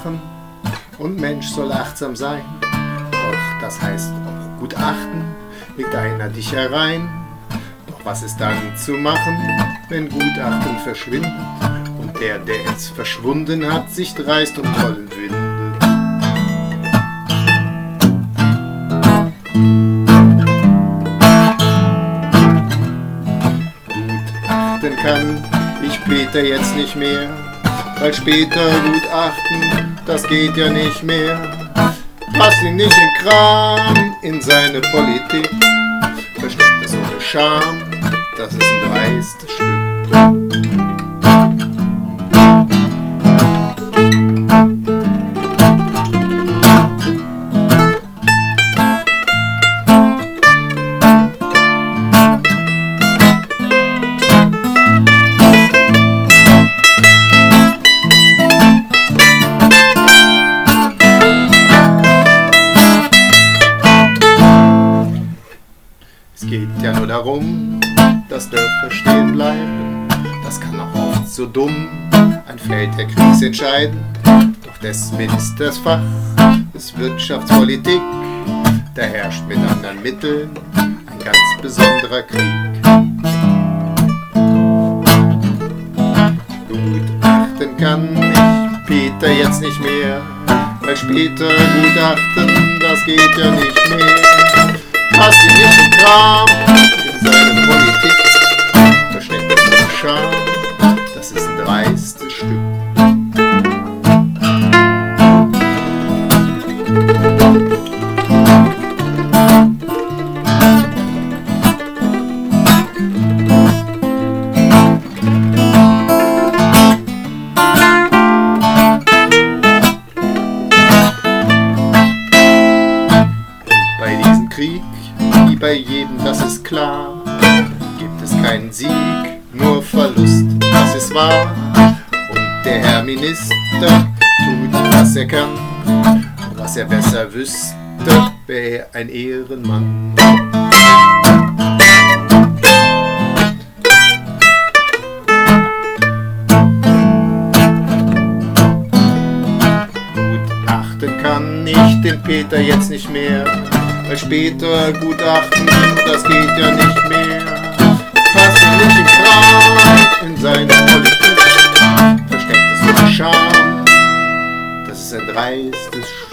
machen und Mensch soll achtsam sein. Doch das heißt auch Gutachten, legt einer dich herein. Doch was ist dann zu machen, wenn Gutachten verschwindet und der es verschwunden hat, sich dreist und tollen windet? Gutachten kann ich Peter jetzt nicht mehr, weil später Gutachten, das geht ja nicht mehr. Passt ihn nicht in Kram, in seine Politik, versteckt es ohne Scham, das ist ein dreistes Stück. Es geht ja nur darum, dass Dörfer stehen bleiben. Das kann auch oft so dumm, ein Feld der kriegsentscheidend. Doch des Ministers Fach ist Wirtschaftspolitik. Da herrscht mit anderen Mitteln ein ganz besonderer Krieg. Gutachten kann ich Peter jetzt nicht mehr, weil später Gutachten, das geht ja nicht mehr. Passt ihn nicht in Kram, in seine Politik, versteckt es ohne Scham, das ist ein dreistes Stück. Bei diesem Krieg, wie bei jedem, das ist klar, gibt es keinen Sieg, nur Verlust, das ist wahr. Und der Herr Minister tut, was er kann, was er besser wüsste, wäre ein Ehrenmann. Gutachten kann ich den Peter jetzt nicht mehr, weil später Gutachten, das geht ja nicht mehr. Passt ihn nicht in Kram, in seine Politik, versteckt es ohne Scham, das ist ein dreistes